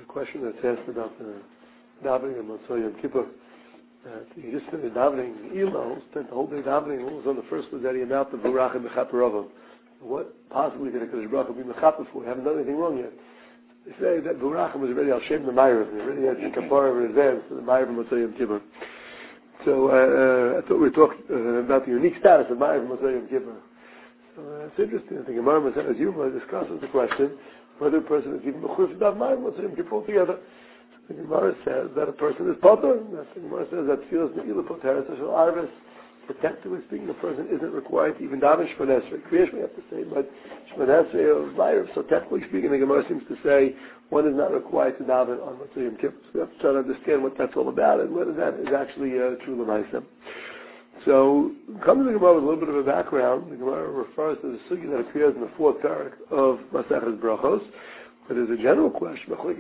question that's asked about the davening on Motzei Yom Kippur. You just finished davening Elo, spent the whole day davening. What was on the first was that he announced the Burach and Mechaper of him. What possibly did HaKadosh Baruch Hu be Mechaper for? We haven't done anything wrong yet. They say that Burach was already Al Shem the Ma'ariv. He already had Kapara in advance for the Ma'ariv and Motzei Yom Kippur. So I thought we were talking about the unique status of Ma'ariv and Motzei Yom Kippur. So it's interesting. I think Gemara Maseches Yuma discusses the question whether a person is even Mechuyv to daven Ma'ariv and Motzei Yom Kippur altogether. The Gemara says that a person is potter. The Gemara says that feels ne'ilah poteres ashel arvis. Technically speaking, the person isn't required to even daven Shemon Esrei. Kriyash we have to say, but Shemon Esrei of Ma'ariv. So technically speaking, the Gemara seems to say one is not required to daven on Motzei Yom Kippur. So we have to try to understand what that's all about and whether that is actually true l'maaseh. So, coming to the Gemara with a little bit of a background, the Gemara refers to the sugya that appears in the fourth parak of Maseches Brachos. But there's a general question, whether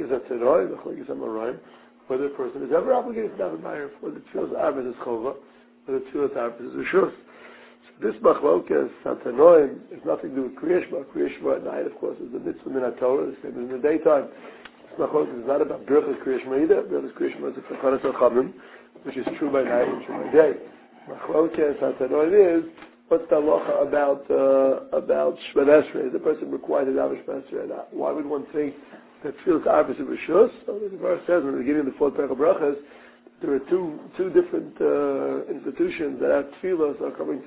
a person is ever obligated to daven Ma'ariv, whether tefillas arvis is chova, whether tefillas arvis is rishus. So this machlokas Santanoim has nothing to do with Kriyashma. Kriyashma at night, of course, is the mitzvah min Torah, the same as in the daytime. This machlokas is not about Birchas Kriyashma either. Birchas Kriyashma is a Fakanas al-Chamim, which is true by night and true by day. Machlokas Santanoim is, what's the halacha about Shemon Esrei? Is the person required to daven Shemon Esrei? Why would one think that tefillas arvis is rishus? So the Gemara says in the beginning of the fourth parak of Brachas, there are two different institutions that have tefillas are coming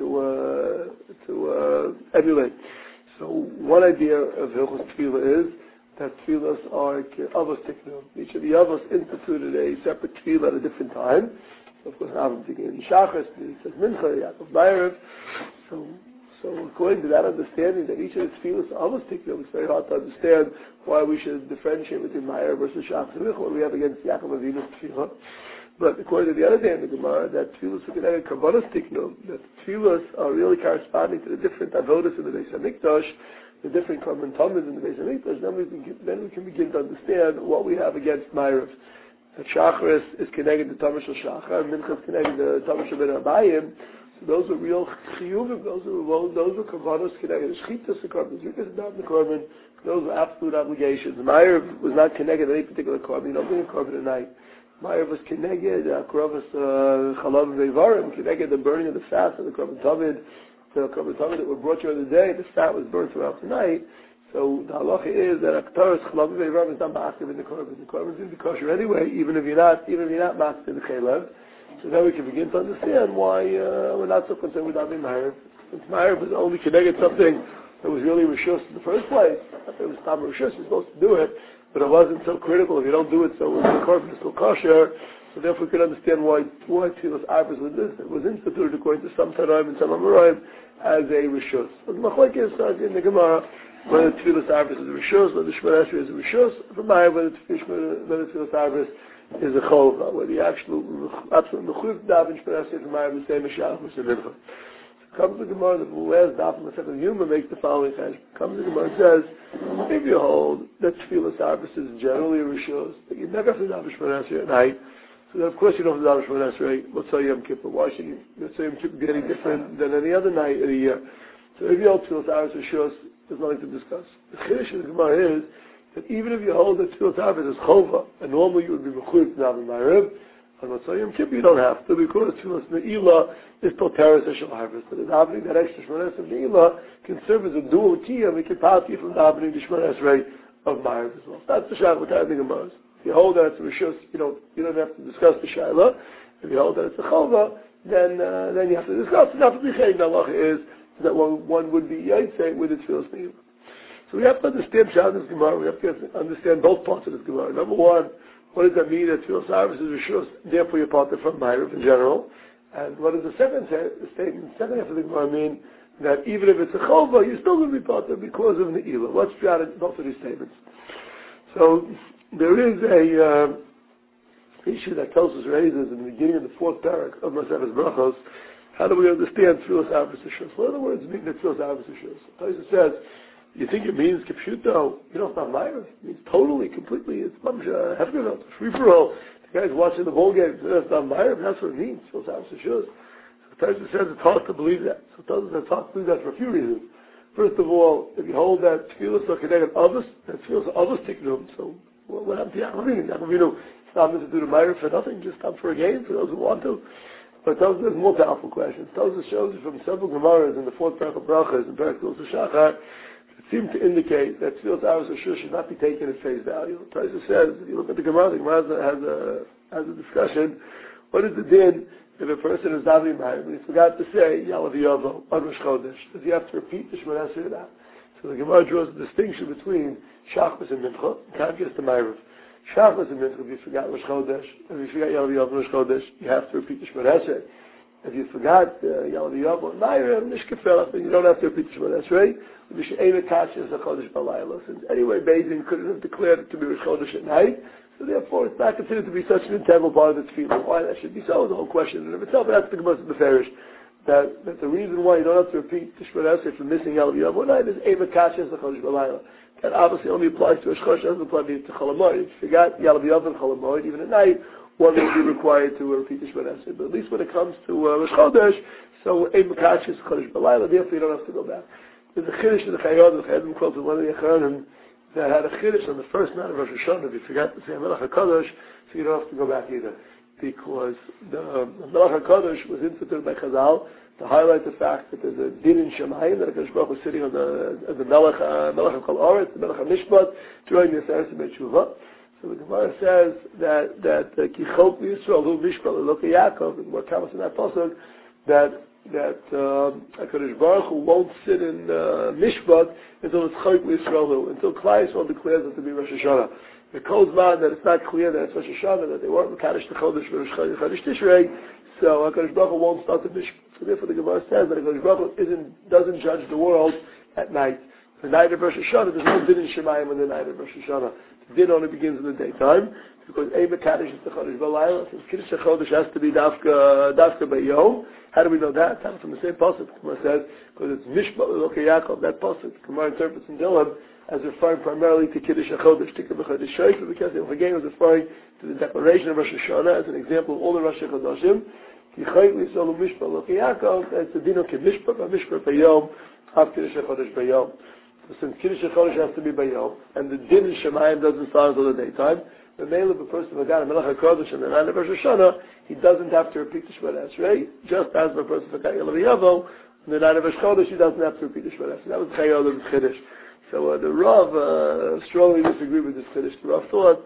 to emulate. So one idea of Hilchos Tefillah is that tefillas are avos tiknum. Each of the avos instituted a separate tefillah at a different time. Of course, Avram began in Shachas, he says Mincha, Yaakov Ma'ariv. So according to that understanding that each of the tefillas are avos tiknum, it's very hard to understand why we should differentiate between Ma'ariv versus Shachas and Mincha, what we have against Yaakov Avinu's tefillah. But according to the other day in the Gemara, that tefillas are connected to Karbanos tiknum, that tefillas are really corresponding to the different avodas in the Beis HaMikdash, the different Karban Talmuds in the Beis HaMikdash, then we can begin to understand what we have against Ma'ariv. That Shacharis is connected to Tamar Shel Shachar, and Mincha is connected to Tamar Shel Ben Abayim. So those are real chiyuvim, those are kavanos connected. Shchitas the korban, Zrikas not the korban. Those are absolute obligations. Ma'ariv was not connected to any particular korban. You don't bring a korban at night. Ma'ariv was connected, Krovas Chalav Veivarim, connected the burning of the fat of the korban Tamid, the korban Tamid that were brought during the day. The fat was burned throughout the night. So the halacha is that Aktaras Chalav Veivarim is not ma'akiv in the korban. The korban is going to be kosher anyway, even if you're not ma'akiv in the chaylev. So then we can begin to understand why we're not so concerned with davening Ma'ariv. Since Ma'ariv was only connected something that was really rishus in the first place. Not that it was tam rishus, you're supposed to do it, but it wasn't so critical. If you don't do it, so the korban is still kosher. So therefore we can understand why tefillas arvis was instituted according to some Tanoim and some Amoraim as a rishus. So the machlokes is in the Gemara whether tefillas arvis is a rishus, whether Shemon Esrei is a rishus, for Ma'ariv whether tefillas arvis is a chova, whether the absolute mechuyev daven Shemon Esrei for Ma'ariv the same as Shachar and Mincha. Comes the Gemara, the last daf in Maseches Yuma makes the following cheshbon. Comes the Gemara and says, if you hold that tefillas arvis is generally a rishus, that you never have to daven Shemon Esrei at night, so then of course you don't have to daven Shemon Esrei, Motzei Yom Kippur. Why should you? Motzei Yom Kippur be any different than any other night of the year? So if you hold tefillas arvis rishus, there's nothing to discuss. The chiddush of the Gemara is that even if you hold that tefillas arvis is chova, and normally you would be mechuyev to daven Ma'ariv, on Motzei Yom Kippur you don't have to, because tefillas ne'ilah is poteres ashel harvest. But the davening that extra Shemon Esrei ne'ilah can serve as a dual kiyah, we can pass you from davening the Shemon Esrei of Ma'ariv as well. That's the shayla with the Gemara. If you hold that it's a rishus, you don't have to discuss the shayla. If you hold that it's a chova, then you have to discuss. And after the halacha is that one would be yaitse with the tefillas ne'ilah. So we have to understand Shad this Gemara. We have to understand both parts of this Gemara. Number one, what does that mean that tefillas arvis is rishus? Therefore, you're part from Ma'ariv in general. And what does the second statement, second half of the Gemara mean? That even if it's a chova, you're still going to be part of because of ne'ilah. What's Shad in both of these statements? So there is a issue that Tosfos raises in the beginning of the fourth parak of Maseches Brachos. How do we understand tefillas arvis rishus? What are the words mean that tefillas arvis rishus? Tosfos says, you think it means kipshuto? You don't have Ma'ariv. It means totally, completely. It's hefker, free for all. The guy's watching the ball game. That's not Ma'ariv. That's what it means. So Tosfos says it's hard to believe that. So Tosfos says it's hard to believe that for a few reasons. First of all, if you hold that tefillas are connected avos, that tefillas are avos tiknum. So what happened to Yaakov Avinu? Yaakov Avinu stopped to do the Meir for nothing, just stopped for a game for those who want to. But those are more powerful questions. Those shows you from several Gemaras in the fourth parak of Brachas and parak of Shachar seem to indicate that Tfilas Arvis Rishus should not be taken at face value. Taisa says, if you look at the Gemara has a discussion. What is the din if a person is davening Meir but he forgot to say Yalav Yavo on Rosh Chodesh? Does he have to repeat the Shemona Esrei or not? So the Gemara draws a distinction between Shachmas and Mincha, in contrast to Meir. Shachmas and Mincha, if you forgot Rosh Chodesh, if you forgot Yalav Yavo on Rosh Chodesh, you have to repeat the Shemona Esrei. If you forgot Yalav Yavo on Meir, then you don't have to repeat the Shemona Esrei. Since anyway, Beis couldn't have declared it to be Rosh Chodesh at night, so therefore it's not considered to be such an integral part of the tefillah. Why that should be so is the whole question in of itself. That's the Gemara of the Farish. That the reason why you don't have to repeat the Shemona Esrei for missing Yalav Yavo night is Eva Kashes Chodesh B'Layla. That obviously only applies to Rosh Chodesh, doesn't apply to Chol Hamoed. If you forgot Yalav Yavo and Chol Hamoed, even at night, one will be required to repeat the Shemona Esrei. But at least when it comes to Rosh Chodesh, so Eva Kashes Chodesh B'Layla, therefore you don't have to go back. There's a chiddush in the Chayod, the Chayadim quoted one of the Acharonim that had a chiddush on the first night of Rosh Hashanah. If you forgot to say Melech HaKadosh, so you don't have to go back either. Because the Melech HaKadosh was instituted by Chazal to highlight the fact that there's a din in Shemayim, that HaKadosh Baruch was sitting on the Melech HaKol Oretz, the Melech HaMishpat, during the Aseres HaBeit So the Gemara says that Kichot Yisrael, Hu Mishpat, Eloka Yaakov, and more comments in that pasuk, that HaKadosh Baruch Hu won't sit in Mishpat until it's Chayk Yisrael, until Klai Yisrael declares it to be Rosh Hashanah. It calls man that it's not clear that it's Rosh Hashanah, that they weren't Mekadosh the Chodesh for Chodesh Tishrei, so HaKadosh Baruch Hu won't start the Mishpat. So therefore the Gemara says that HaKadosh Baruch Hu doesn't judge the world at night. The night of Rosh Hashanah, there's no din in Shemayim on the night of Rosh Hashanah. The din only begins in the daytime, because Eva Kaddish is the Chodesh B'Layla, since Kiddush HaChodesh has to be Dafka B'Yom. How do we know that? That's from the same pasuk. The Gemara says, because it's Mishpat L'Elokei Yaakov, that pasuk, the Gemara interprets in Dilem as referring primarily to Kiddush HaChodesh, Tikka B'Chodesh Shoyf, because the again was referring to the declaration of Rosh Hashanah as an example of all the Rosh Chodoshim. Ki Chayk L'Yisrael Mishpat L'Elokei Yaakov, it's the din of Mishpat B'Yom, of Kiddush HaChodesh B'Yom. So since Kiddush HaChodesh has to be B'Yom, and the din in Shemayim doesn't start until the daytime, the male of a person who got a Melech HaKodesh and the night of Rosh Hashanah, he doesn't have to repeat the Shemona Esrei, just as the person who got Yalav Yavo, on the night of Rosh Chodesh, he doesn't have to repeat the Shemona Esrei. That was the Chayot of the Chiddush. So the Rav strongly disagreed with this Chiddush. The Rav thought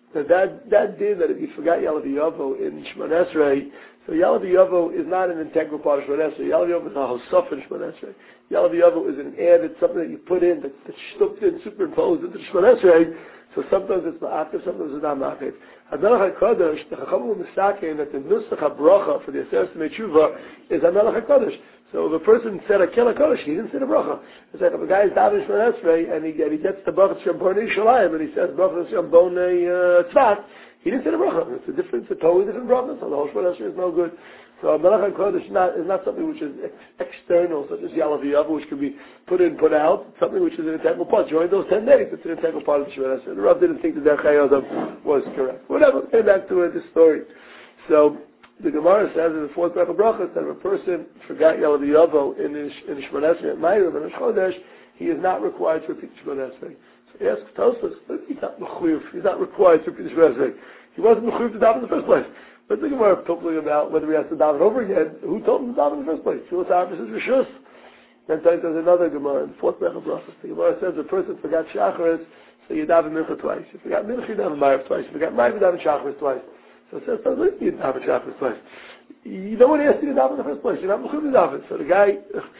that din, that if you forgot Yalav Yavo in Shemona Esrei, so Yalav Yavo is not an integral part of Shemona Esrei. Yalav Yavo is a hosaf in Shemona Esrei. Yalav Yavo is an added, something that you put in, that's stuffed in, superimposed into the Shemona Esrei. So sometimes it's ma'akev, sometimes it's not ma'akev. HaMelech HaKadosh, the Chachamim will misakein that the nusach HaBracha for the Aseres Me'tshuva is HaMelech HaKadosh. So if a person said a Kel HaKadosh, he didn't say the bracha. It's like if a guy is davening Shemona Esrei and he gets the bracha Shem Bonei Shalayim and he says bracha Shem Bonei Tzvat, he didn't say the bracha. It's a totally different bracha, so the whole Shemona Esrei is no good. So Melech HaKadosh is not something which is external, such as Yalav Yavo, which can be put in, put out. It's something which is an integral part. During those 10 days, it's an integral part of the Shemona Esrei. The Rav didn't think that Chayot was correct. Whatever, came back to this story. So the Gemara says in the fourth parak of Brachos that if a person forgot Yalav Yavo in the Shemona Esrei at Ma'ariv and Rosh Chodesh, he is not required to repeat the Shemona Esrei. So he asks Tosfos, he's not required to repeat the Shemona Esrei. He wasn't mechuyev to daven in the first place. But the Gemara talking about whether he has to daven over again. Who told him to daven in the first place? Tfilas Arvis is Rishus. Then there's another Gemara in the fourth parak of Brachos. The Gemara says a person forgot Shacharis, so you daven Mincha twice. You forgot Mincha, you daven Ma'ariv twice. You forgot Ma'ariv, you daven Shacharis twice. So it says, you daven Shacharis twice. You know what he has to do daven in the first place. You're not mechuyev to daven. So the guy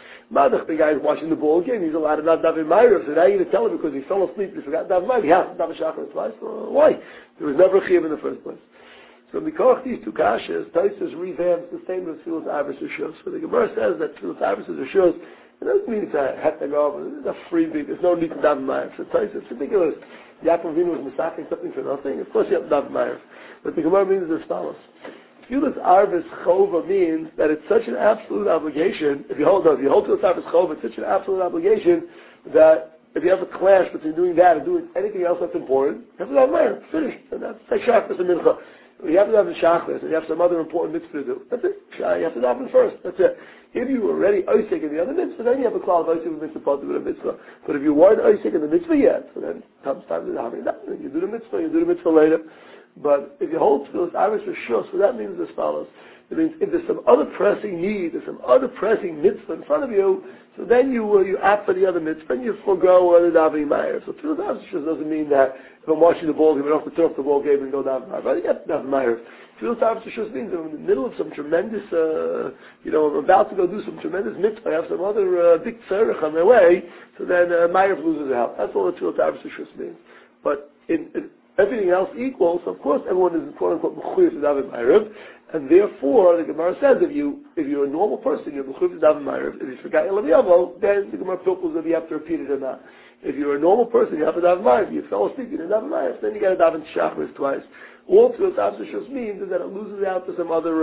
is watching the ball game. He's allowed to not daven Ma'ariv. So now you're going to tell him because he fell asleep and he forgot daven Ma'ariv. He has to daven Shacharis twice. So why? There was never a chiyuv in the first place. So because these two kashas, Taisus revamps the same as Tfilas Arvis Rishus. So the Gemara says that Tfilas Arvis Rishus, it doesn't mean it's a hetagov, it's a freebie, there's no need to daven Ma'ariv. So Taisus, it's ridiculous. Yaakov Avinu was massacring something for nothing. Of course you have to daven Ma'ariv. But the Gemara means as follows. Tfilas Arvis Chova means that it's such an absolute obligation, if you hold Tfilas Arvis Chova, it's such an absolute obligation that if you have a clash between doing that and doing anything else that's important, you have to daven Ma'ariv. Finished. And that's like Shacharis and Mincha. You have to have the Shachris, and you have some other important mitzvah to do. That's it. You have to daven first. That's it. If you were already oisik in the other mitzvah, then you have a klal of oisik with mitzvah part with a mitzvah. But if you weren't oisik in the mitzvah yet, so then it comes time to daven. You do the mitzvah later. But if you hold to those Irish Rishus, so that means as follows. It means if there's some other pressing need, there's some other pressing mitzvah in front of you, so then you opt for the other mitzvah and you forego the davening ma'ir. So Tfilas Irish Rishus doesn't mean that if I'm watching the ball game, I don't have to turn off the ball game and go daven ma'ir. But you have to daven ma'ir. Tfilas Irish Rishus means I'm in the middle of some tremendous, I'm about to go do some tremendous mitzvah. I have some other big tzarech on my way, so then ma'ir loses out. That's all the Tfilas Irish Rishus means. But in everything else equals, of course, everyone is quote unquote mechuyev to daven ma'ariv, and therefore the Gemara says if you're a normal person, you're mechuyev to daven ma'ariv. If you forgot your Yavo, then the Gemara pilpels whether you have to repeat it or not. If you're a normal person, you have to daven ma'ariv. You fell asleep, you didn't daven ma'ariv, then you got to daven shachris twice. All Tfilas Irish means is that it loses out to some other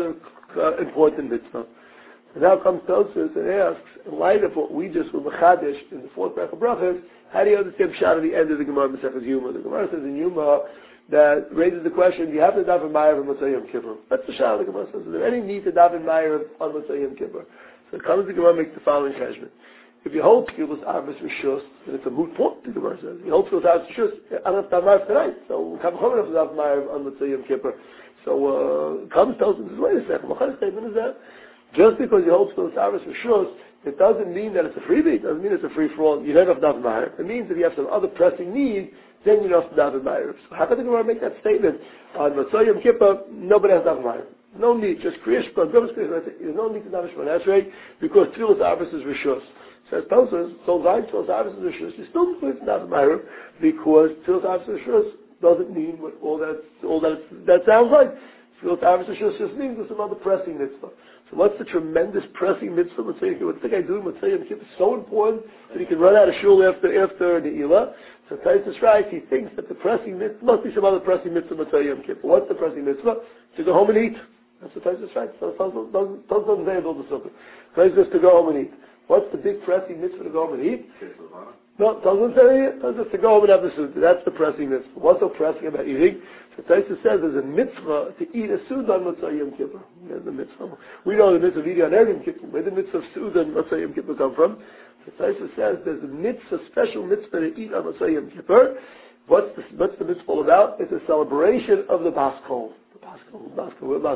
important mitzvah. And now comes Tosfos and asks, in light of what we just were mechadish in the fourth bracha brachas, how do you understand Pshat at the end of the Gemara Masechus Yuma? The Gemara says in Yuma that raises the question: do you have to daven ma'ariv on Motzei Yom Kippur? That's the Pshat. The Gemara says: is there any need to daven ma'ariv on Motzei Yom Kippur? So it comes the Gemara makes the following judgment: if you hold Tfilas Irish Rishus, then it's a moot point. The Gemara says: you hold Tfilas Irish Rishus, I don't have to daven ma'ariv tonight. So Kavachom have to daven ma'ariv on Motzei Yom Kippur. So comes tells him, wait a second, what kind of statement is that? Just because you hold Tfilas Irish Rishus, it doesn't mean that it's a freebie. It doesn't mean it's a free-for-all. You don't have to daven ma'ariv. It means if you have some other pressing need, then you don't have to daven ma'ariv. So how can the Gemara make that statement? On Motzei Yom Kippur, nobody has to daven ma'ariv. No need. Just Kriyash Shema. There's no need to daven Shema Esrei because Tfilas Irish is Rishus. Says Tosfos, so Zayin Tfilas Irish is Rishus. You still need to daven ma'ariv because Tfilas Irish is Rishus doesn't mean what all that sounds like. Tfilas Irish is Rishus just means there's some other pressing mitzvah. So what's the tremendous pressing mitzvah? What's the guy doing? What's Yom Kippur? It's so important that he can run out of shul after the Ilah. So Tosfos writes, he thinks that the pressing mitzvah must be some other pressing mitzvah Motzei Yom Kippur. What's the pressing mitzvah? To go home and eat. That's what Tosfos writes. So Tosfos doesn't say build the sukkah. Tosfos says to go home and eat. What's the big pressing mitzvah to go home and eat? No, doesn't say it. Doesn't to go home and have the sukkah. That's the pressing mitzvah. What's so pressing about eating? So Tosfos says there's a mitzvah to eat a suda on Motzei Yom Kippur. There's the mitzvah. We know the mitzvah of eating on Yom Kippur. Where did the mitzvah of suda on Motzei Yom Kippur come from? So Tosfos says there's a mitzvah, special mitzvah to eat on Motzei Yom Kippur. What's the mitzvah all about? It's a celebration of the Bas Kol. The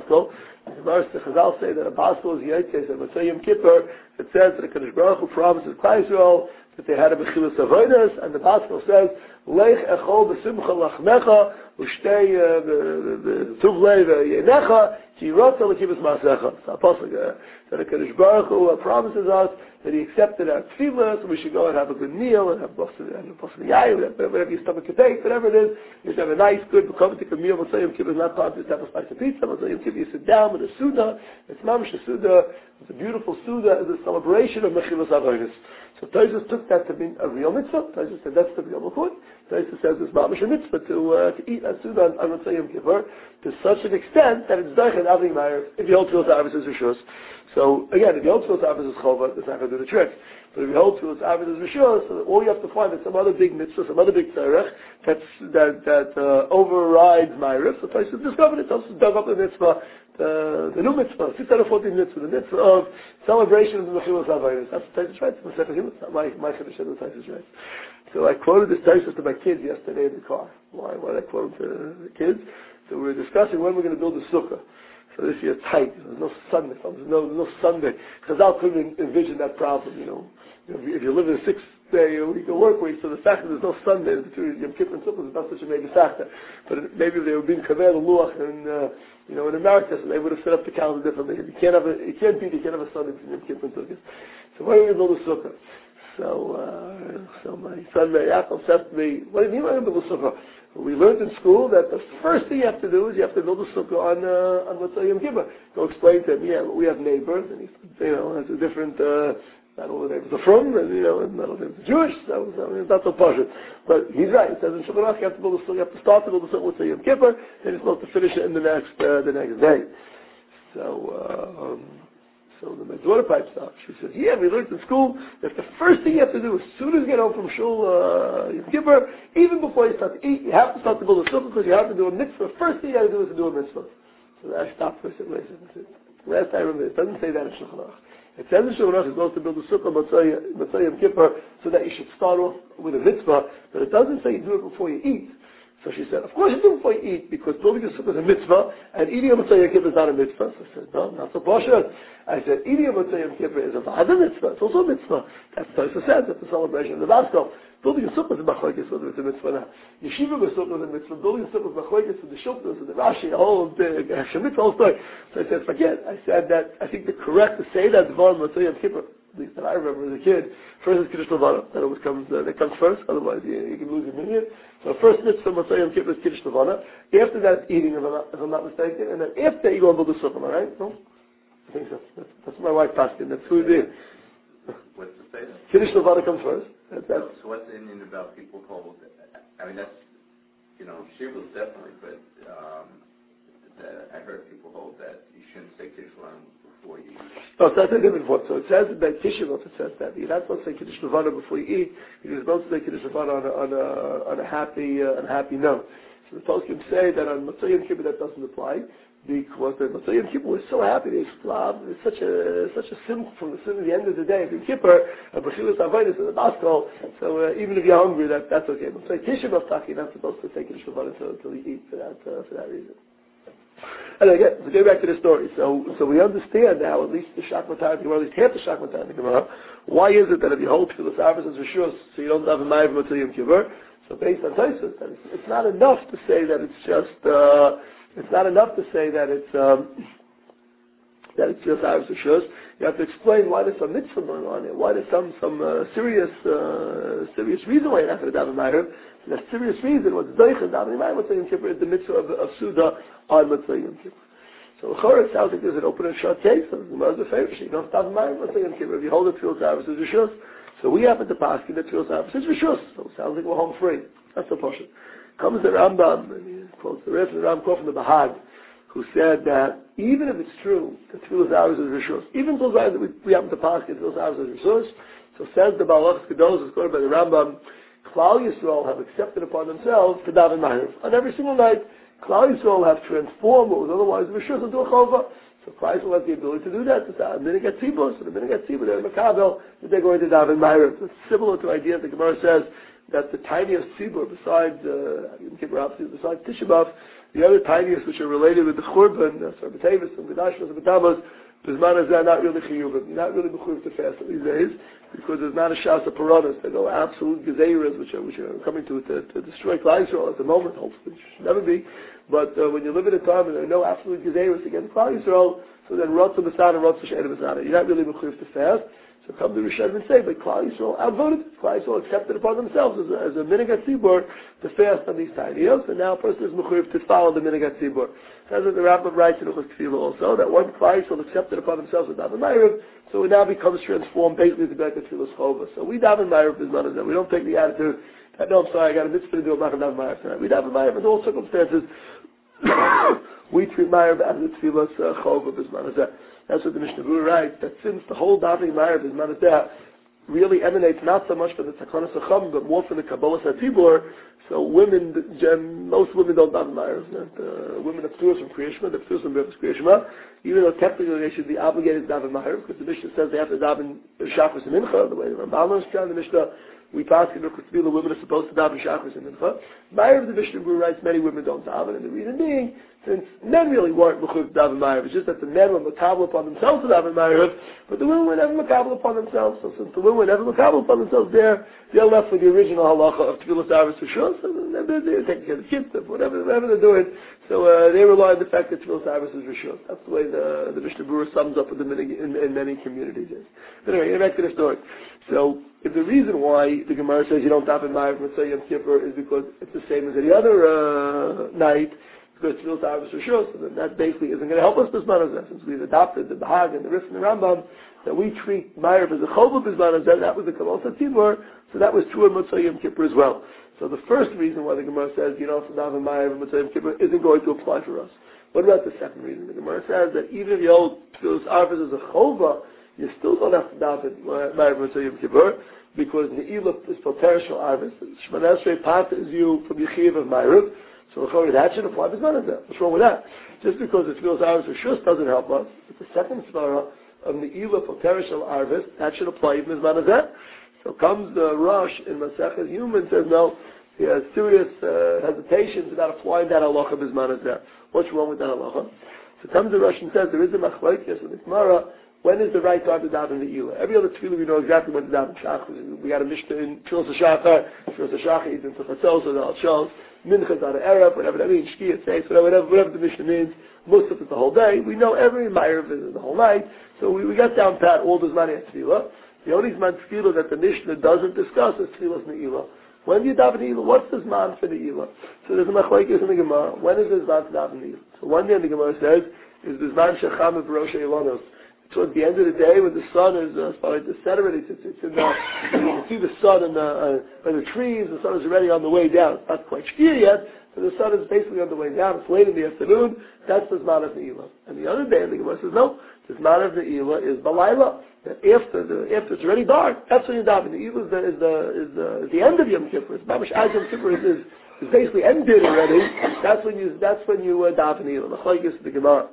Chazal say that a Bas Kol is Yaites on Motzei Yom Kippur. It says that the Kadosh Baruch Hu promises Klal Yisrael that they had a Bechilus Avodas, and the Bas Kol says, Leich echol b'simcha lachmecha, u'shtei b'tuv lei v'yenecha, ki yirotza l'kibus ma'asecha. So the Kadosh Baruch Hu promises us that He accepted our tefillah, so we should go and have a good meal, and have bosser yayin, whatever your stomach can take, whatever it is, you should have a nice, good, becoming meal. Motzei Yom Kippur is not part of have a slice of pizza. Motzei Yom Kippur you sit down with a suda, it's mamish a suda, it's a beautiful suda, it's a celebration of Mechilus Avonos. So Tosfos took that to mean a real mitzvah. Tosfos said that's the real mitzvah. Tosfos says it's mamish a mitzvah to eat a suda on Motzei Yom Kippur to such an extent that it's doichet aving ma'ariv if you hold Tfilas Irish as Rishus. So again, if you hold Tfilas Irish as Chova, it's not going to do the trick. But if you hold Tfilas Irish as Rishus, so all you have to find is some other big mitzvah, some other big tzarech that overrides ma'ariv. So Tosfos discovered it. Tosfos dug up the mitzvah. The new mitzvah, 6 out of 14 mitzvah, the mitzvah of celebration of the Mechilus Avonos. That's what Tosfos writes. It's not my Chiddush that Tosfos writes. So I quoted this Tosfos to my kids yesterday in the car. Why did I quote to the kids? So we were discussing when we're going to build a sukkah. So this year tight. There's no Sunday. There's no Sunday. Chazal couldn't envision that problem. If you live in a 6-day a week of work week, so the fact that there's no Sunday between Yom Kippur and Sukkot is not such a major factor. But maybe if they were being kaver the luach and in America, so they would have set up the calendar differently. You can't have a Sunday between Yom Kippur and Sukkot. So why are we going to build a sukkah? So my son Yaakov said to me, "What do you mean we're going to build a sukkah?" We learned in school that the first thing you have to do is you have to build a sukkah on Motzei Yom Kippur. Go explain to him, but we have neighbors, and has a different. Not all the neighbors are from, and not all the neighbors are Jewish. It's not so posh. But he's right. It says in Shulchan Aruch you have to build a sukkah. You have to start to build a sukkah with Motzei Yom Kippur, and you're supposed to finish it in the next day. So my daughter pipes up. She says, we learned in school that the first thing you have to do as soon as you get home from shul, Yom Kippur, even before you start to eat, you have to start to build a sukkah because you have to do a mitzvah. The first thing you have to do is to do a mitzvah. So I stopped for a second. I said, Last I remember, it doesn't say that in Shulchan Aruch. It says in Shulchan Aruch you're supposed to build a sukkah Matzah Yom Kippur so that you should start off with a mitzvah, but it doesn't say you do it before you eat. So she said, of course you do it before you eat, because building a sukkah is a mitzvah, and eating a Matzah Yom Kippur is not a mitzvah. So I said, no, not so partial. I said, eating a Matzah Yom Kippur is a mitzvah. It's also a mitzvah. That's Tosfos says, that's the celebration of the Baskel. Building a sukkah is a machlokes whether it's a mitzvah or not. Yeshiva with sukkah is a mitzvah. Building a sukkah is machlokes with the shulchan, with the Rashi, a whole Shemitah, whole story. So I said, forget. I said that I think the correct to say that Dvar Matzah Yom Kippur, at least that I remember as a kid, first is Kiddush Levana. That always comes. That comes first. Otherwise, you can lose your minyan. So first mitzvah Matzah Yom Kippur is Kiddush Levana. After that, it's eating, if I'm not mistaken, and then after you go and build a sukkah. All right? No, I think so. That's my wife asking. That's who it is. What's the say? Kiddush Levana comes first. So what's the Indian about people hold? I mean, that's, Shivas definitely, but I heard people hold that you shouldn't say Kiddush Levana before you eat. No, that's a different one. So it says by Tishavot, it says that you're not supposed to say Kiddush Levana before you eat. You're supposed to say Kiddush Levana on a happy note. So the poskim say that on Matzah Yom Kippur that doesn't apply, because the Matzah Yom Kippur was so happy. It's such a sin from the end of the day of Yom Kippur, B'chilas Avodas and the Baskel. So even if you're hungry, that's okay. But say Tisha B'av Taki, you're not supposed to take Kiddush Levana until you eat for that reason. And again, to get back to the story, so we understand now, at least the Shachmatan, or at least half the Shachmatan in the Gemara, why is it that if you hold Tfilas Arvis as Rishus, so you don't have a Ma'av Matzah Yom Kippur? So based on Tosfos, it's not enough to say that it's just, it's not enough to say that it's just Arvis Rishus. You have to explain why there's some mitzvah going on here, why there's some serious reason why you're not going to daven Ma'av. The serious reason was Doichen davening Ma'av Matzah Yom Kippur is the mitzvah of Suda on Matzah Yom Kippur. So it sounds like there's an open and shut case. The Gemara is a favorite. You don't daven Ma'av Matzah Yom Kippur if you hold the Tfilas Arvis as Rishus. So we happen to pass in the Tfilas Arvis as Rishus. So it sounds like we're home free. That's the portion. Comes the Rambam and he quotes the rest of the Rambam from the Bahag, who said that even if it's true that Tfilas Arvis is Rishus, even those that we happen to pass in Tfilas Arvis as Rishus, so says the Balach Kedos, is quoted by the Rambam, Klal Yisrael have accepted upon themselves to daven Ma'av. On every single night, Klal Yisrael have transformed what was otherwise Rishus into a Chova. So Christ will have the ability to do that. The minute get tzibur, so the minute get tzibur, they're in Makabel, that they're going to daven Ma'av. It's similar to the idea that the Gemara says that the tiniest tzibur, besides besides Tisha B'av, the other tiniest which are related with the Churban, Sarbatevis and Gedashmas and B'tamas, Bisman is not really chiyuv, not really mechuyev to fast these days, because there's not a shas of paradas. There are no absolute gezeiras which are coming to destroy Klal Yisrael at the moment. Hopefully, it should never be. But when you live in a time and there are no absolute gezeiras against Klal Yisrael, so then rotz masada, rotz she'ena masada. You're not really mechuyev to fast. So come to Rishonim and say, but Klal Yisrael outvoted. Klal Yisrael accepted upon themselves as a minhag tzibur to fast on these tinios, and now a person is mechuyev to follow the minhag tzibur. That's what the Rambam writes in Uchos Kefila also, that one Klal Yisrael accepted upon themselves with daven Ma'av, so it now becomes transformed basically to be like a Tfilas Chova. So we daven Ma'av is not as that. We don't take the attitude that, no, I'm sorry, I got a mitzvah to do, I'm not going to daven Ma'av tonight. We daven Ma'av in all circumstances. We treat Ma'av as the Tfilas Chova bisman as that. That's what the Mishnah Berurah writes, that since the whole davening Ma'av is manateh really emanates not so much from the Takanas Acham, but more from the Kabbalah Satibor, so most women don't daven Ma'av. Women have p'turas from Kriyashma, they have p'turas from Berachos Kriyashma, even though technically they should be obligated to daven Ma'av, because the Mishnah says they have to daven Shachris and Mincha, the way the Rambam is trying the Mishnah, we pass in the women are supposed to daven Shachris and Mincha. Ma'av, the Mishnah Berurah writes, many women don't daven, and the reason being, since men really weren't mechuyev to daven Ma'av, it's just that the men were makabel upon themselves to daven Ma'av, but the women were never makabel upon themselves. So since the women were never makabel upon themselves, they're left with the original halacha of Tfilas Arvis Rishus, and they're taking care of the kids, whatever they're doing. So they rely on the fact that Tfilas Arvis is Rishus. That's the way the Mishnah Berurah sums up in many communities. But anyway, back to the story. So if the reason why the Gemara says you don't daven Ma'av Matzah Yom Kippur is because it's the same as any other night, because Tfilas Arvis Rishus, so then that basically isn't going to help us bisman hazeh, since we've adopted the Bahag and the Rif and the Rambam, that we treat Ma'av as a Chova bisman hazeh, that was the Kabbalah Satibor, so that was true in Matzah Yom Kippur as well. So the first reason why the Gemara says you don't have to daven Ma'av and Matzah Yom Kippur isn't going to apply for us. What about the second reason? The Gemara says that even if you hold Tfilas Arvis as a Chova, you still don't have to daven Ma'av and Matzah Yom Kippur, because the Elif is for Perishal Arvis. Shemana Esrei Pat is you from Yechiv of Ma'av. So that should apply Bisman Hazeh. What's wrong with that? Just because the Tfilas Arvis Rishus doesn't help us, it's the second svara of the Ila for Teresh al Arvis, that should apply even Bisman Hazeh. So comes the Rosh in Masechet Human says no, he has serious hesitations about applying that halacha Bisman Hazeh. What's wrong with that halacha? So comes the Rosh and says there is a machlokes in the Gemara. When is the right time to daven the Ila? Every other tefillah we know exactly when to daven Shachar. We got a Mishnah in Tfilas Shachar, even in Tzachatzos, or the Al-Shals, Minchas out of Erev, whatever that means, Shkiyat Seis, whatever the Mishnah means. Most of it the whole day. We know every Ma'ariv is the whole night. So we got down pat all the Zmani at Tefillah. The only Zman Tefillah that the Mishnah doesn't discuss is Tefillah's Ne'ilah. When do you daven Ne'ilah? What's the Zman for Ne'ilah? So there's a machlokes in the Gemara. When is the Zman to daven Ne'ilah? So one day the Gemara says, is the Zman Shecham V'Rosh Eilonos. Towards the end of the day, when the sun is starting to set already, it's in the, you can see the sun in the trees, the sun is already on the way down. It's not quite shkir yet, but the sun is basically on the way down. It's late in the afternoon. That's the Zman of Ne'ilah. And the other day, the Gemara says, no, the Zman of Ne'ilah is Balayla. That after it's already dark, that's when you daven. Ne'ilah is the end of Yom Kippur. It's Mamash as Yom Kippur is basically ended already. That's when you daven Ne'ilah. Machlokes the Gemara.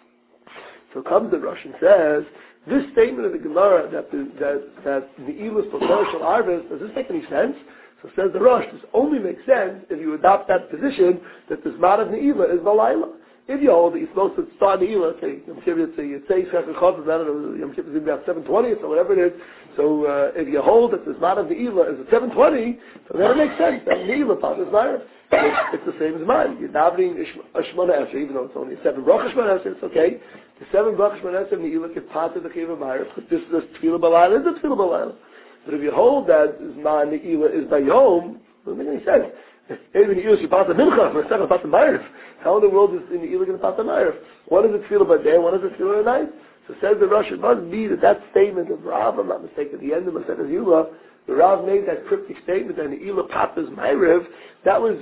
So comes the Rosh and says, this statement of the Gemara that the Ne'ilah for Teresh al Arvis, does this make any sense? So says the Rosh, this only makes sense if you adopt that position that the Zman of Ne'ilah is Balayla. If you hold that you're supposed to start Ne'ilah, say Yom Kippur, Yom Kippur is about 7:20 or whatever it is. So if you hold that the Zman of Ne'ilah is at 7:20, so then it makes sense that Ne'ilah part is Ma'ariv. It's the same as mine. You're davening Shmona Esrei, even though it's only 7 brachas Shmona Esrei, it's okay. The 7 brachas Shmona Esrei, Ne'ilah can part of the Chiv Ma'ariv, but this Tefillah Balayla is a Tefillah Balayla. But if you hold that Zman Ne'ilah is by Yom, it doesn't make any sense. Maybe Ne'ilah should pass the Mincha, for a second pass the Ma'ariv. How in the world is Ne'ilah going to pass the Ma'ariv? One is a Tefillah by day, one is a Tefillah by night. So says the Rosh, it must be that statement of Rav, I'm not mistaken, at the end of Masechet Yula, the Rav made that cryptic statement that Ne'ilah Papa's Ma'ariv. That was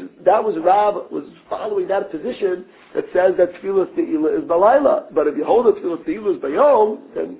Rav was following that position that says that Tefillah Ne'ilah is Balayla. But if you hold that Tefillah Ne'ilah is Bayom, then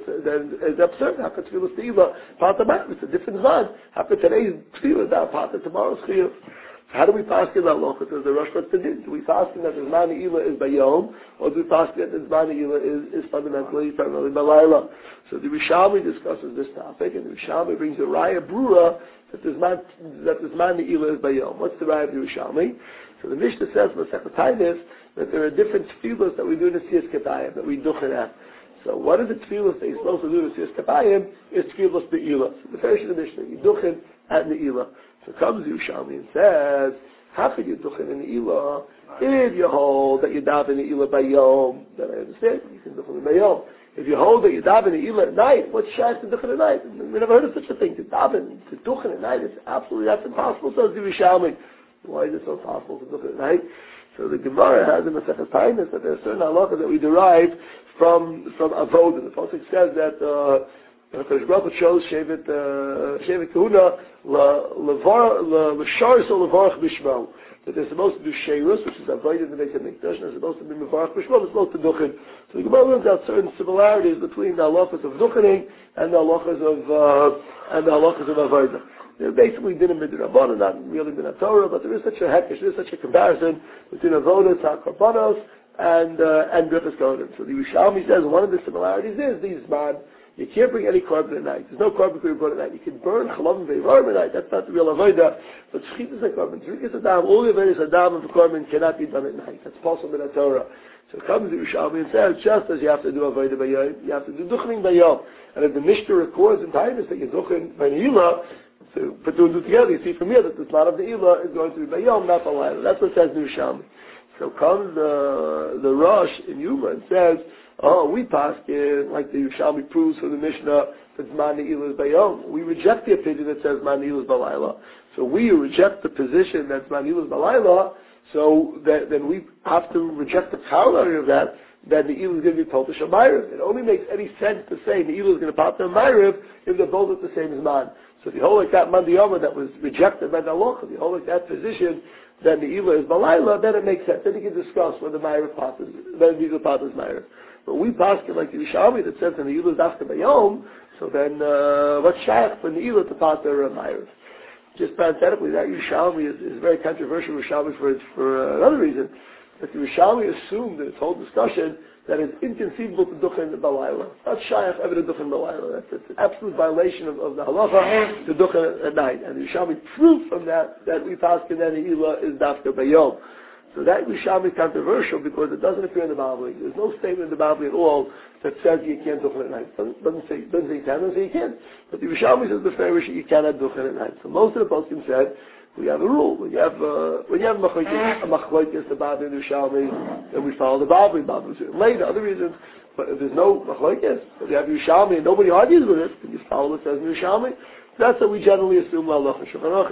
it's absurd. How could Tefillah Ne'ilah Pata Ma'ariv? It's a different Zman. How could today's Tefillah now Pata tomorrow's Chiyuv? How do we pass in that loch? Because the Rosh Hashanah did. Do we pass in that the Zman Ne'ilah is Bayom, or do we pass in that the Zman Ne'ilah is primarily Balayla? So the Rishalmi discusses this topic, and the Rishalmi brings a Raya Brura that the Zman Ne'ilah is Bayom. What's the Raya of the Rishalmi? So the Mishnah says in the second time is that there are different tefillos that we do in the Siyas Kapayim, that we duchen at. So what is the tefillos that you're supposed to do in the Siyas Kapayim? Is tefillos Ne'ilah. So the first of the Mishnah, you duchen at Ne'ilah. So comes the Yerushalmi and says, how could you duchen in Ne'ilah? If you hold that you daven Ne'ilah by Yom, then I understand, you can duchen by Yom. If you hold that you daven Ne'ilah at night, what's shayach to duchen at night? We never heard of such a thing. To duchen at night, that's impossible, says the Yerushalmi. Why is it so impossible to duchen at night? So the Gemara has in the Masechet Tainis that there are certain halachas that we derive from avodah. The pasuk says that Hakadosh Baruch Hu chose Shevet Kahuna l'sharis or levarach b'shmo. That they're supposed to do sheirus, which is avodah in the Beit Hamikdash, and they're supposed to be mevarach b'shmo. They're supposed to duchen. So the Gemara learns out certain similarities between the halachas of duchening and the halachas of avodah. They're basically din midrabanan, not really min Torah, but there is such a hekesh, there is such a comparison between avodah, tzarkarbanos, and Birchas Kohanim. So the Yerushalmi says one of the similarities is these man. You can't bring any carbon at night. There's no carbon for you burn at night. You can burn chalavim ve'varim at night. That's not the real avodah. But shchitas and carbon, zrikas adam, all the avodas adam and for carbon cannot be done at night. That's possible in the Torah. So it comes to Yerushalmi and says, just as you have to do avodah by yom, you have to do duchening by yom. And if the Mishnah records in time is that you duchen by Ne'ilah, so put two and two together, you see from here that the Zman of Ne'ilah is going to be by yom, not by Laila. That's what it says in Yerushalmi. So comes the Rosh in Yuma and says, we pass in, like the Yerushalmi proves from the Mishnah, that Zman Ne'ilah is Bayom. We reject the opinion that says Zman Ne'ilah is Balayla. So we reject the position that Zman Ne'ilah is Balayla, so then we have to reject the corollary of that Ne'ilah is going to be told to Shamayriv. It only makes any sense to say Ne'ilah is going to pop to Mayriv if they're both at the same Zman. So if you hold like that Mandiyama that was rejected by the Halacha, if you hold like that position, then Ne'ilah is Balayla, then it makes sense. Then you can discuss whether Mayriv passes, whether Ne'ilah passes Mayriv. But we pass it like the Yerushalmi that says that Ne'ilah is after Bayom, so then what's shayach for Ne'ilah to pass their Mayriv? just parenthetically, that Yerushalmi is very controversial Yerushalmi for another reason. That the Yerushalmi assumed in its whole discussion that it's inconceivable to duchen in Balayla. Not shayach ever to duchen Balayla. That's an absolute violation of the halacha to duchen at night. And the Yerushalmi proved from that we pass in that Ne'ilah is dafka bayom. So that Yerushalmi is controversial because it doesn't appear in the Bible. There's no statement in the Bible at all that says you can't duchen at night. Doesn't say you can, doesn't say you can't. But the Yerushalmi says the Farish you cannot duchen at night. So most of the poskim said we have a rule. When you have a machlokes about the Yerushalmi, then we follow the Bible. Later, other reasons. But if there's no machlokes, if you have Yerushalmi and nobody argues with it, then you follow what says in Yerushalmi. That's what we generally assume. It's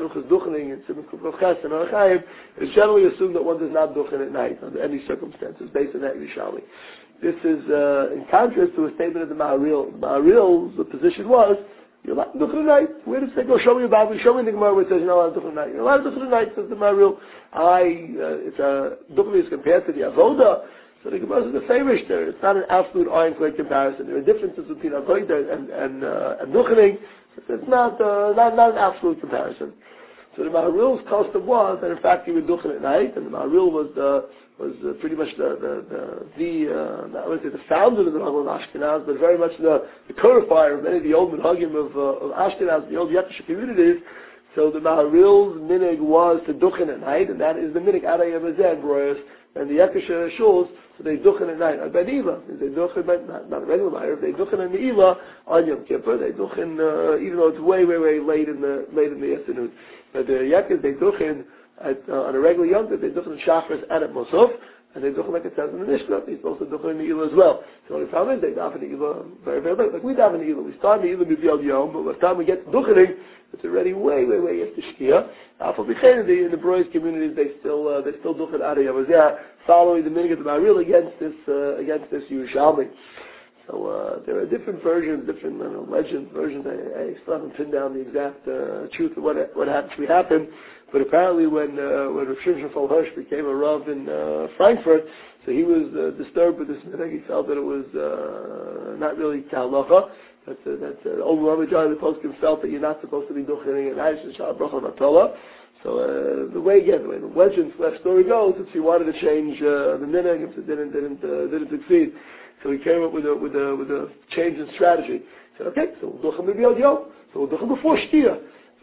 generally assumed that one does not duchen at night under any circumstances based on that Yerushalmi. This is in contrast to a statement of the Maharil. The Maharil's the position was you're allowed to duchen at night. Where does it say? Go show me a Bible. Show me the Gemara where it says you're not allowed to duchen at night. You're allowed to duchen at night, says the Maharil. Duchen is compared to the avoda. So the Gemara is the favorish there. It's not an absolute ironclad comparison. There are differences between avoda and duchening. It's not an absolute comparison. So the Maharil's custom was that in fact you would duchen at night, and the Maharil was pretty much I would say the founder of the Minhag of Ashkenaz, but very much the codifier of many of the old Minhagim of Ashkenaz, the old Yekisha communities. So the Maharil's minhag was to duchen at night, and that is the minhag Arei Yemazeh Broyos and the Yekisha shuls. So they duchen at night. By Neilah, they duchen not a regular Ma'ariv. They duchen in Neilah on Yom Kippur. They duchen even though it's way late in the afternoon. But the Yekish they duchen on a regular Yom Kippur. They duchen Shachris and at Mosuf, and they duchen like it says in the Mishnah. They're supposed to duchen in Neilah as well. So the only problem is they daven Neilah very late. Like we daven Neilah, we start Neilah B'Yom Yom, but by the time we get to duchening, it's already way after Shkia. In the Broyes communities, they still duchen Arei Yemazeh, following the minhag of the Maharil against this Yerushalmi. So there are different versions, different legends, versions. I still haven't pinned down the exact truth of what actually happened. But apparently, when Rav Shimshon Fol Hirsch became a Rav in Frankfurt, so he was disturbed with this minhag. He felt that it was not really Kahalacha. That the overwhelming majority of the poskim felt that you're not supposed to be duchening at night. So the way the legend/story goes, is he wanted to change the minhag, if it didn't succeed. So he came up with a change in strategy. He said, okay, so we'll duchen B'Yom Yom. So we'll duchen before Shkia.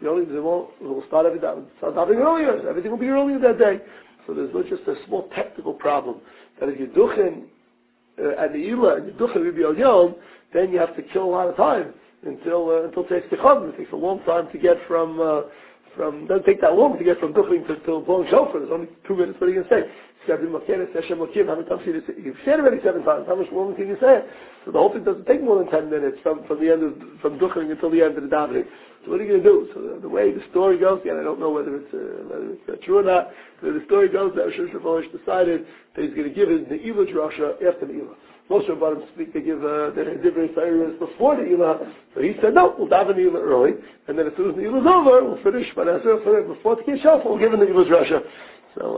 We'll start having earlier. Everything will be earlier that day. So there's just a small technical problem that if you duchen at Neilah and you duchen B'Yom Yom, then you have to kill a lot of time until Teis Tichon. It takes a long time to get from doesn't take that long to get from duchening to blowing shofar. There's only 2 minutes. What are you going to say? How many times can you say? You've said it already 7 times. How much longer can you say it? So the whole thing doesn't take more than 10 minutes from duchening until the end of the davening. So what are you going to do? So the way the story goes, again, I don't know whether it's true or not. The story goes that Rav Shimshon Fol Hirsch decided that he's going to give his Ne'ilah drasha after Ne'ilah. Most of them speak, they give their different areas before the Ne'ilah. So he said, no, we'll daven Ne'ilah early, and then as soon as Ne'ilah is over, we'll finish before the Kishaf, we'll give him the Ne'ilah drasha. So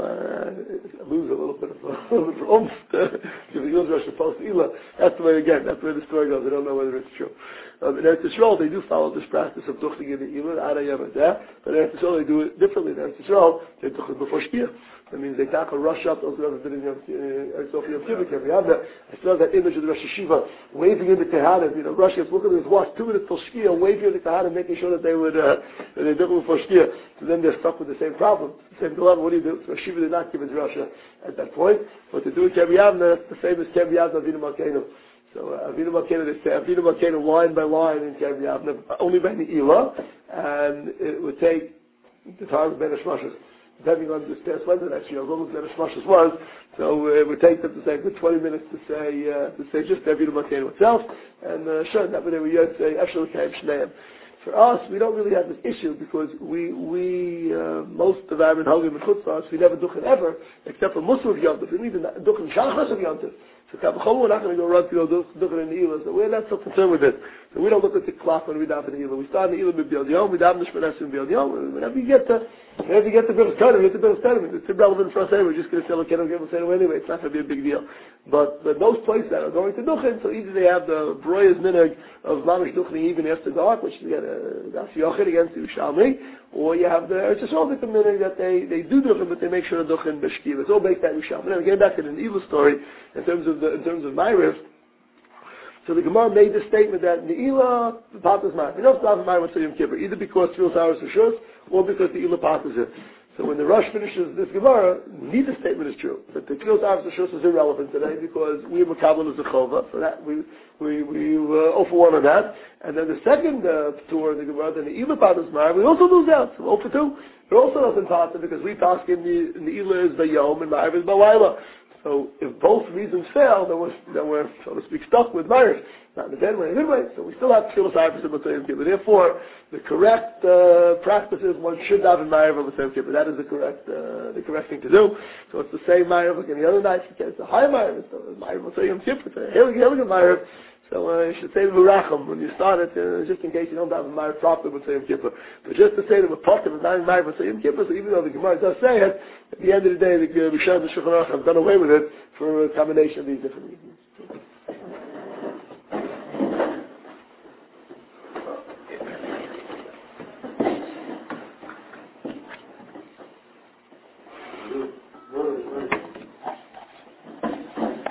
I lose a little bit of oomph to give the Ne'ilah drasha post Ne'ilah. That's the way the story goes. I don't know whether it's true. In Eretz Yisrael, they do follow this practice of duchening in the Ne'ilah, Arei Yemazeh, but in Eretz Yisrael, they do it differently. In Eretz Yisrael, they duchen before Shkia. That means they tackle rush up. Those guys did in Yom Kippur. I still have that image of the Rosh Hashiva waving in the Kehanim. Rosh gets looking at his watch 2 minutes till Shkia, waving in the Kehanim, making sure that they would they do it before Shkia. So then they're stuck with the same problem. The same dilemma. What do you do? So Shiva did not give his Rasha at that point. But to do it Keri Yavna, that's the famous Keri Yavna Avinu Malkeinu. So Avinu Malkeinu, they say Avinu Malkeinu line by line in Keri Yavna, only by Ne'ilah, and it would take the time of Ben Hashmashas. Depending on this past Wednesday next year, as long as Ben Hashmashas was, so it would take them to say a good 20 minutes to say just Avinu Malkeinu itself, and sure, that way they would say Eshel Kaim Shneim. For us, we don't really have this issue because we most of our minhagim and chutzpahs, we never duchen ever, except for Musaf Yom Tov. We need duchen Shachas of Yom Tov. So Kabbalah, we're not going to go run to go duchen in Ne'ilah. So we're not so concerned with it. So we don't look at the clock when we daven in Ne'ilah. We start in Ne'ilah B'Yom Yom, we daven the Shmoneses in B'Yom Yom. Whenever you get the Birus Kohanim, you get the Birus Kohanim. It's irrelevant for us anyway. We're just going to say, look, I don't give a say anyway. It's not going to be a big deal. But those places that are going to duchen, so either they have the Broyes minhag of Mamish duchening even after dark, which is again that's Yochid against the Yerushalmi, or you have the Eretz Yisrael community that they do duchen, but they make sure the duchen b'shkiva. It's all baked that Risham. Now getting back to the evil story in terms of Ma'ariv. So the Gemara made the statement that Ne'ilah patas Ma'ariv. You don't have Ma'ariv on Yom Kippur, either because Tfilas Aros Rishus or because the Ne'ilah patas it. So when the Rosh finishes this Gemara, neither statement is true. But the Tfilas Aros Rishus is irrelevant today because we are Makabel as a Chova. So that we 0 for 1 on that. And then the second tour of the Gemara, the Ne'ilah patas Ma'ariv, we also lose out. So 0 for 2. It also doesn't pass it because we pass in the Ne'ilah is Bayom and Ma'ariv is Balayla. So if both reasons fail, then we're so to speak stuck with Ma'ariv. Not in the bad way, in the good way. So we still have Tfilas Aros and B'Tzayim Kippur. Therefore, the correct practice is one should have in Ma'ariv and B'Tzayim Kippur. That is the correct thing to do. So it's the same Ma'ariv like any other night. It's a high Ma'ariv. So Ma'ariv and B'Tzayim Kippur. It's a Helig Ma'ariv. So you should say the Merachim when you start it, just in case you don't have a Ma'ariv proper with B'Tzayim Kippur. But just to say that we're positive of not having Ma'ariv B'Tzayim Kippur, so even though the Gemara does say it, at the end of the day, the Rishon and the Shulchan Aruch have done away with it for a combination of these different reasons.